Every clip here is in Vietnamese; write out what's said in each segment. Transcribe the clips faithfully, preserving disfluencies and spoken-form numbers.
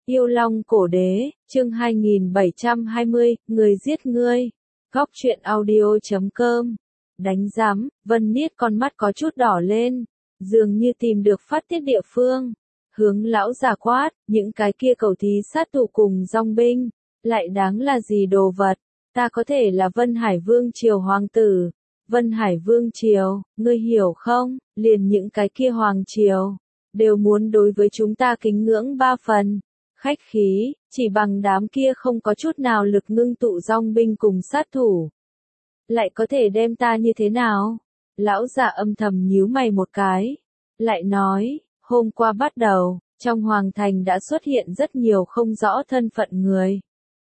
Yêu Long Cổ Đế, chương hai nghìn bảy trăm hai mươi, người giết ngươi. Góc truyện audio chấm com. Đánh giám, Vân Niết con mắt có chút đỏ lên, dường như tìm được phát tiết địa phương. Hướng lão già quát, những cái kia cầu thí sát thủ cùng dòng binh, lại đáng là gì đồ vật, ta có thể là Vân Hải Vương Triều Hoàng tử. Vân Hải Vương Triều, ngươi hiểu không, liền những cái kia Hoàng Triều, đều muốn đối với chúng ta kính ngưỡng ba phần. Khách khí, chỉ bằng đám kia không có chút nào lực ngưng tụ dòng binh cùng sát thủ. Lại có thể đem ta như thế nào? Lão già âm thầm nhíu mày một cái. Lại nói, hôm qua bắt đầu, trong hoàng thành đã xuất hiện rất nhiều không rõ thân phận người.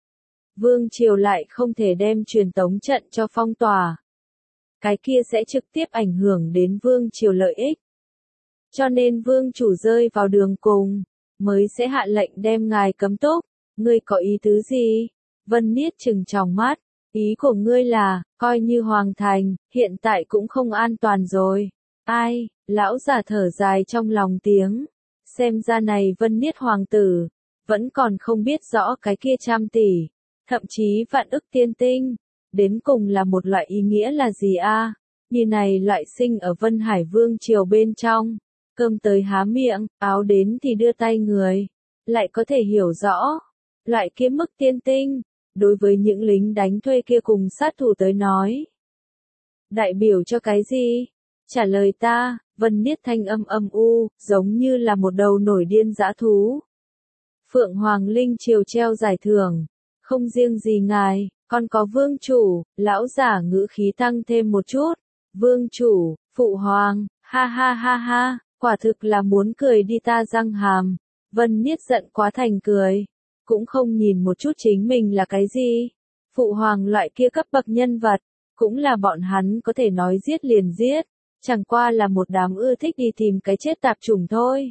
Vương triều lại không thể đem truyền tống trận cho phong tỏa. Cái kia sẽ trực tiếp ảnh hưởng đến vương triều lợi ích. Cho nên vương chủ rơi vào đường cùng, mới sẽ hạ lệnh đem ngài cấm túc. Ngươi có ý tứ gì? Vân Niết trừng tròng mắt. Ý của ngươi là, coi như hoàng thành, hiện tại cũng không an toàn rồi. Ai, lão già thở dài trong lòng tiếng. Xem ra này Vân Niết hoàng tử, vẫn còn không biết rõ cái kia trăm tỷ, thậm chí vạn ức tiên tinh. Đến cùng là một loại ý nghĩa là gì a? Như này loại sinh ở Vân Hải Vương triều bên trong. Cơm tới há miệng, áo đến thì đưa tay người. Lại có thể hiểu rõ. Loại kia mức tiên tinh. Đối với những lính đánh thuê kia cùng sát thủ tới nói. Đại biểu cho cái gì? Trả lời ta, Vân Niết thanh âm âm u, giống như là một đầu nổi điên dã thú. Phượng Hoàng Linh triều treo giải thưởng. Không riêng gì ngài, còn có vương chủ, lão giả ngữ khí tăng thêm một chút. Vương chủ, phụ hoàng, ha ha ha ha, quả thực là muốn cười đi ta răng hàm. Vân Niết giận quá thành cười. Cũng không nhìn một chút chính mình là cái gì. Phụ hoàng loại kia cấp bậc nhân vật, cũng là bọn hắn có thể nói giết liền giết, chẳng qua là một đám ưa thích đi tìm cái chết tạp chủng thôi.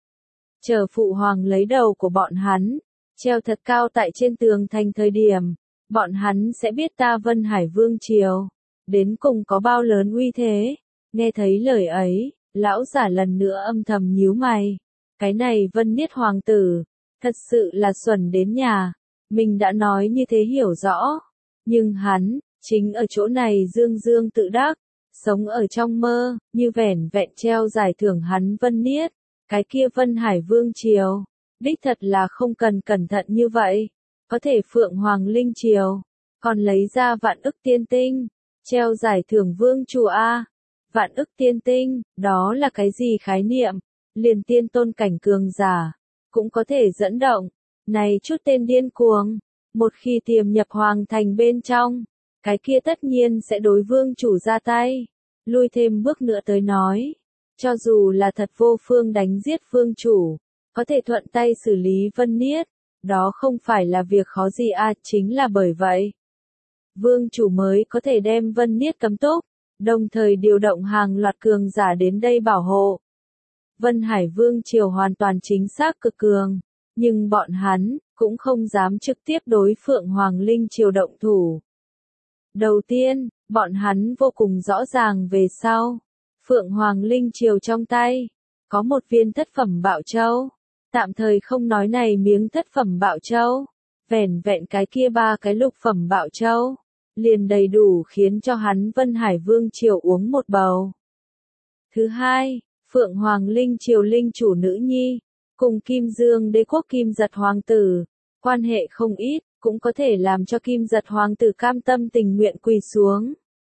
Chờ phụ hoàng lấy đầu của bọn hắn, treo thật cao tại trên tường thành thời điểm, bọn hắn sẽ biết ta Vân Hải Vương Triều, đến cùng có bao lớn uy thế. Nghe thấy lời ấy, lão giả lần nữa âm thầm nhíu mày. Cái này Vân Niết hoàng tử, thật sự là xuẩn đến nhà. Mình đã nói như thế hiểu rõ. Nhưng hắn, chính ở chỗ này dương dương tự đắc, sống ở trong mơ, như vẻn vẹn treo giải thưởng hắn Vân Niết. Cái kia Vân Hải Vương Triều, đích thật là không cần cẩn thận như vậy. Có thể Phượng Hoàng Linh Triều, còn lấy ra vạn ức tiên tinh, treo giải thưởng vương chủ A. Vạn ức tiên tinh, đó là cái gì khái niệm? Liền tiên tôn cảnh cường giả, cũng có thể dẫn động. Này chút tên điên cuồng, một khi tiềm nhập hoàng thành bên trong, cái kia tất nhiên sẽ đối vương chủ ra tay. Lui thêm bước nữa tới nói, cho dù là thật vô phương đánh giết vương chủ, có thể thuận tay xử lý Vân Niết, đó không phải là việc khó gì à, chính là bởi vậy. Vương chủ mới có thể đem Vân Niết cấm túc, đồng thời điều động hàng loạt cường giả đến đây bảo hộ. Vân Hải Vương Triều hoàn toàn chính xác cực cường, nhưng bọn hắn cũng không dám trực tiếp đối Phượng Hoàng Linh Triều động thủ. Đầu tiên, bọn hắn vô cùng rõ ràng về sau, Phượng Hoàng Linh Triều trong tay có một viên thất phẩm Bảo Châu. Tạm thời không nói này miếng thất phẩm Bảo Châu, vẻn vẹn cái kia ba cái lục phẩm Bảo Châu, liền đầy đủ khiến cho hắn Vân Hải Vương Triều uống một bầu. Thứ hai, Phượng Hoàng Linh Triều linh chủ nữ nhi, cùng Kim Dương Đế quốc Kim Giật hoàng tử, quan hệ không ít, cũng có thể làm cho Kim Giật hoàng tử cam tâm tình nguyện quỳ xuống.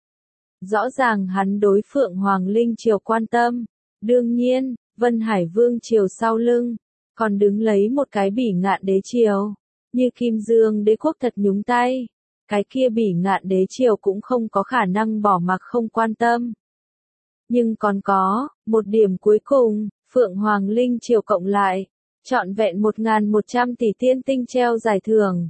Rõ ràng hắn đối Phượng Hoàng Linh Triều quan tâm, đương nhiên, Vân Hải Vương Triều sau lưng, còn đứng lấy một cái bỉ ngạn đế triều, như Kim Dương Đế quốc thật nhúng tay, cái kia bỉ ngạn đế triều cũng không có khả năng bỏ mặc không quan tâm. Nhưng còn có, một điểm cuối cùng, Phượng Hoàng Linh Triều cộng lại, trọn vẹn một nghìn một trăm tỷ tiên tinh treo giải thưởng.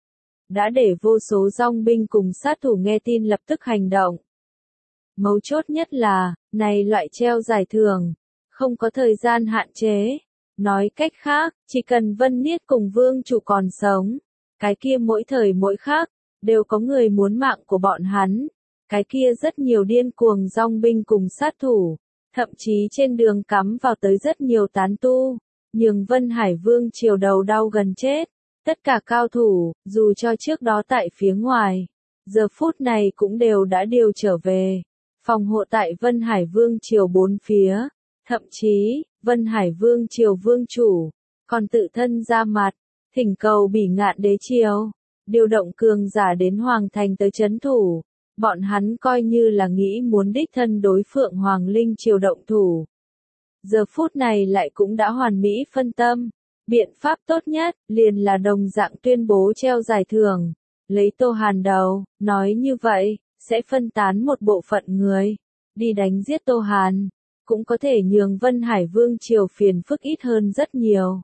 Đã để vô số dòng binh cùng sát thủ nghe tin lập tức hành động. Mấu chốt nhất là, này loại treo giải thưởng, không có thời gian hạn chế. Nói cách khác, chỉ cần Vân Niết cùng vương chủ còn sống, cái kia mỗi thời mỗi khác, đều có người muốn mạng của bọn hắn. Cái kia rất nhiều điên cuồng dòng binh cùng sát thủ, thậm chí trên đường cắm vào tới rất nhiều tán tu, nhường Vân Hải Vương Triều đầu đau gần chết. Tất cả cao thủ, dù cho trước đó tại phía ngoài, giờ phút này cũng đều đã điều trở về, phòng hộ tại Vân Hải Vương Triều bốn phía. Thậm chí, Vân Hải Vương Triều Vương Chủ, còn tự thân ra mặt, thỉnh cầu Bỉ Ngạn Đế Triều, điều động cường giả đến Hoàng Thành tới trấn thủ. Bọn hắn coi như là nghĩ muốn đích thân đối Phượng Hoàng Linh Triều động thủ. Giờ phút này lại cũng đã hoàn mỹ phân tâm. Biện pháp tốt nhất, liền là đồng dạng tuyên bố treo giải thưởng. Lấy Tô Hàn đầu, nói như vậy, sẽ phân tán một bộ phận người, đi đánh giết Tô Hàn. Cũng có thể nhường Vân Hải Vương Triều phiền phức ít hơn rất nhiều.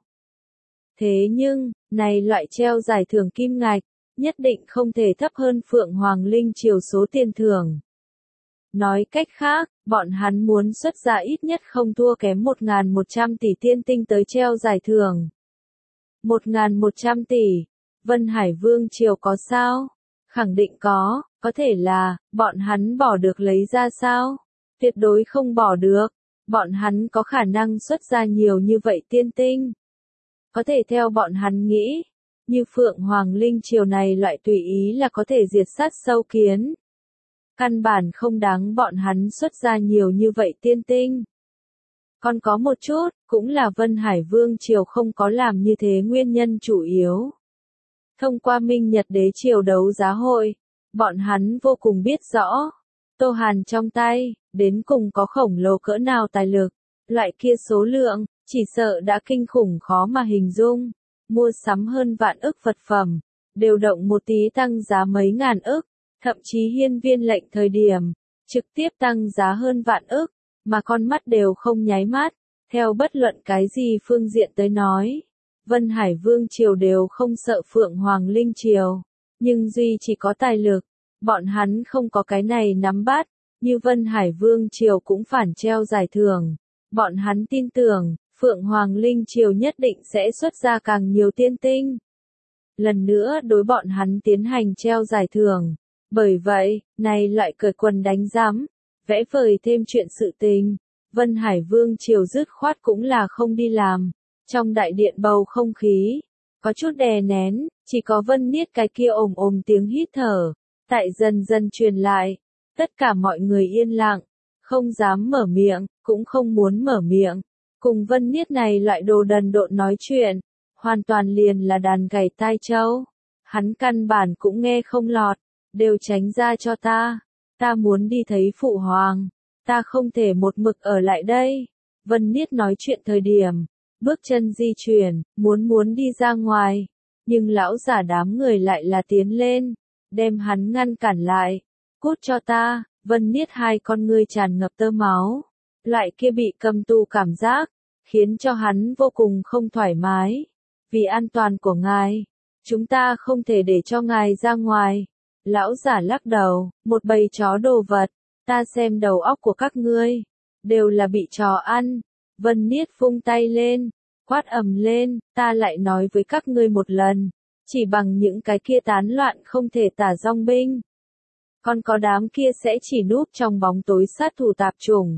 Thế nhưng, này loại treo giải thưởng kim ngạch, nhất định không thể thấp hơn Phượng Hoàng Linh Triều số tiền thưởng. Nói cách khác, bọn hắn muốn xuất ra ít nhất không thua kém một nghìn một trăm tỷ tiên tinh tới treo giải thưởng. một nghìn một trăm tỷ, Vân Hải Vương Triều có sao? Khẳng định có, có thể là, bọn hắn bỏ được lấy ra sao? Tuyệt đối không bỏ được, bọn hắn có khả năng xuất ra nhiều như vậy tiên tinh. Có thể theo bọn hắn nghĩ, như Phượng Hoàng Linh Triều này loại tùy ý là có thể diệt sát sâu kiến. Căn bản không đáng bọn hắn xuất ra nhiều như vậy tiên tinh. Còn có một chút, cũng là Vân Hải Vương Triều không có làm như thế nguyên nhân chủ yếu. Thông qua Minh Nhật Đế Triều đấu giá hội, bọn hắn vô cùng biết rõ, Tô Hàn trong tay, đến cùng có khổng lồ cỡ nào tài lực, loại kia số lượng, chỉ sợ đã kinh khủng khó mà hình dung, mua sắm hơn vạn ức vật phẩm, đều động một tí tăng giá mấy ngàn ức, thậm chí hiên viên lệnh thời điểm, trực tiếp tăng giá hơn vạn ức, mà con mắt đều không nháy mắt, theo bất luận cái gì phương diện tới nói. Vân Hải Vương Triều đều không sợ Phượng Hoàng Linh Triều, nhưng duy chỉ có tài lực, bọn hắn không có cái này nắm bắt, như Vân Hải Vương Triều cũng phản treo giải thưởng. Bọn hắn tin tưởng, Phượng Hoàng Linh Triều nhất định sẽ xuất ra càng nhiều tiên tinh. Lần nữa đối bọn hắn tiến hành treo giải thưởng. Bởi vậy, này loại cởi quần đánh giám, vẽ vời thêm chuyện sự tình, Vân Hải Vương Triều dứt khoát cũng là không đi làm. Trong đại điện bầu không khí, có chút đè nén, chỉ có Vân Niết cái kia ồm ồm tiếng hít thở, tại dần dần truyền lại. Tất cả mọi người yên lặng, không dám mở miệng, cũng không muốn mở miệng. Cùng Vân Niết này loại đồ đần độn nói chuyện, hoàn toàn liền là đàn gảy tai trâu. Hắn căn bản cũng nghe không lọt, đều tránh ra cho ta. Ta muốn đi thấy Phụ Hoàng, ta không thể một mực ở lại đây. Vân Niết nói chuyện thời điểm, bước chân di chuyển, muốn muốn đi ra ngoài. Nhưng lão giả đám người lại là tiến lên, đem hắn ngăn cản lại. Cút cho ta, Vân Niết hai con ngươi tràn ngập tơ máu. Loại kia bị cầm tù cảm giác, khiến cho hắn vô cùng không thoải mái. Vì an toàn của ngài, chúng ta không thể để cho ngài ra ngoài. Lão giả lắc đầu, một bầy chó đồ vật, ta xem đầu óc của các ngươi, đều là bị chó ăn. Vân Niết vung tay lên, quát ầm lên, ta lại nói với các ngươi một lần, chỉ bằng những cái kia tán loạn không thể tả dong binh. Còn có đám kia sẽ chỉ núp trong bóng tối sát thủ tạp chủng.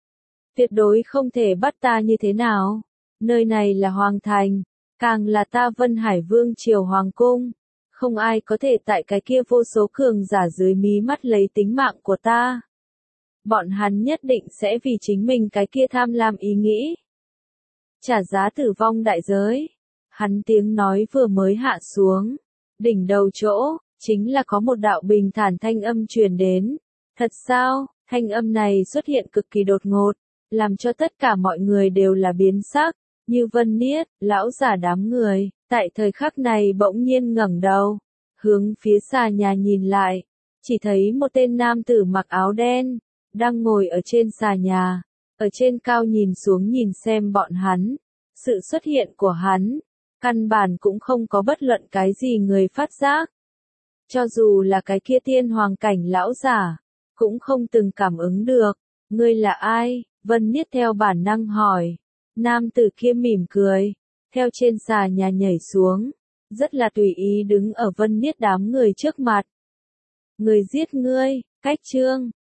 Tuyệt đối không thể bắt ta như thế nào. Nơi này là Hoàng Thành, càng là ta Vân Hải Vương Triều Hoàng Cung. Không ai có thể tại cái kia vô số cường giả dưới mí mắt lấy tính mạng của ta. Bọn hắn nhất định sẽ vì chính mình cái kia tham lam ý nghĩ. Trả giá tử vong đại giới. Hắn tiếng nói vừa mới hạ xuống. Đỉnh đầu chỗ, chính là có một đạo bình thản thanh âm truyền đến. Thật sao, thanh âm này xuất hiện cực kỳ đột ngột, làm cho tất cả mọi người đều là biến sắc, như Vân Niết, lão giả đám người, tại thời khắc này bỗng nhiên ngẩng đầu, hướng phía xà nhà nhìn lại, chỉ thấy một tên nam tử mặc áo đen, đang ngồi ở trên xà nhà, ở trên cao nhìn xuống nhìn xem bọn hắn. Sự xuất hiện của hắn, căn bản cũng không có bất luận cái gì người phát giác. Cho dù là cái kia tiên hoàng cảnh lão giả, cũng không từng cảm ứng được. Ngươi là ai? Vân Niết theo bản năng hỏi. Nam tử kia mỉm cười, theo trên xà nhà nhảy xuống, rất là tùy ý đứng ở Vân Niết đám người trước mặt. Người giết ngươi, cách chương,